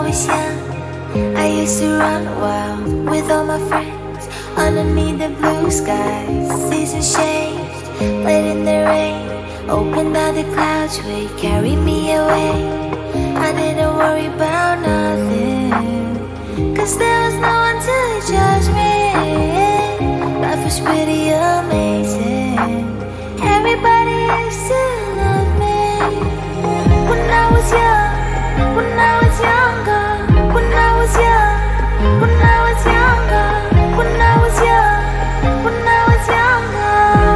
was young, I used to run wild with all my friends underneath the blue skies. Seasons changed, played in the rain, opened all the clouds would carry me away. I didn't worry about nothing, 'cause there was no one to judge me. Life was pretty amazing, everybody used to love me. When I was young, when I was younger, when I was young, when I was younger, when I was young, when I was younger.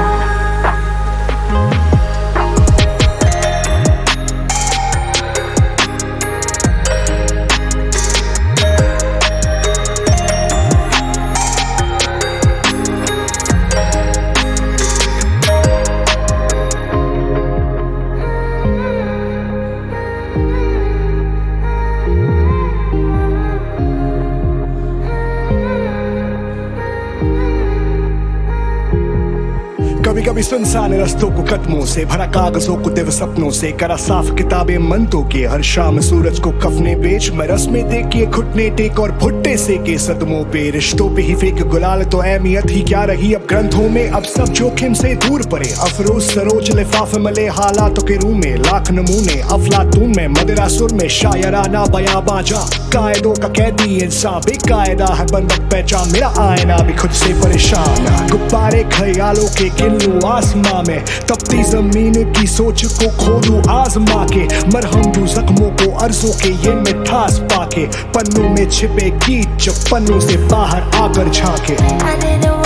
कभी कभी सुनसान रस्तों को कदमों से भरा, कागजों को दिव्य सपनों से करा साफ किताबें मन तो के। हर शाम सूरज को कफने बेच मैं रस्में देखिए, घुटने टेक और भुट्टे से के सदमों पे। रिश्तों पे ही फेंक गुलाल तो अहमियत ही क्या रही अब ग्रंथों में। अब सब जोखिम से दूर पड़े, अफरोज सरोज लिफाफे मले हालातों के रूम में। लाख नमूने अफलातून में, मदिरा सुर में शायराना बयाबा जा। कायदों का कैदी इंसान बेकायदा है बंधक पहचान, मेरा आईना भी खुद से परेशान। गुब्बारे ख्यालों के गिन लूं आसमां में, तपती जमीन की सोच को खोदूं आजमा के। मरहम दूं जख्मों को अर्जों के ये मिठास पाके, पन्नों में छिपे गीत जब पन्नों से बाहर आकर झांके।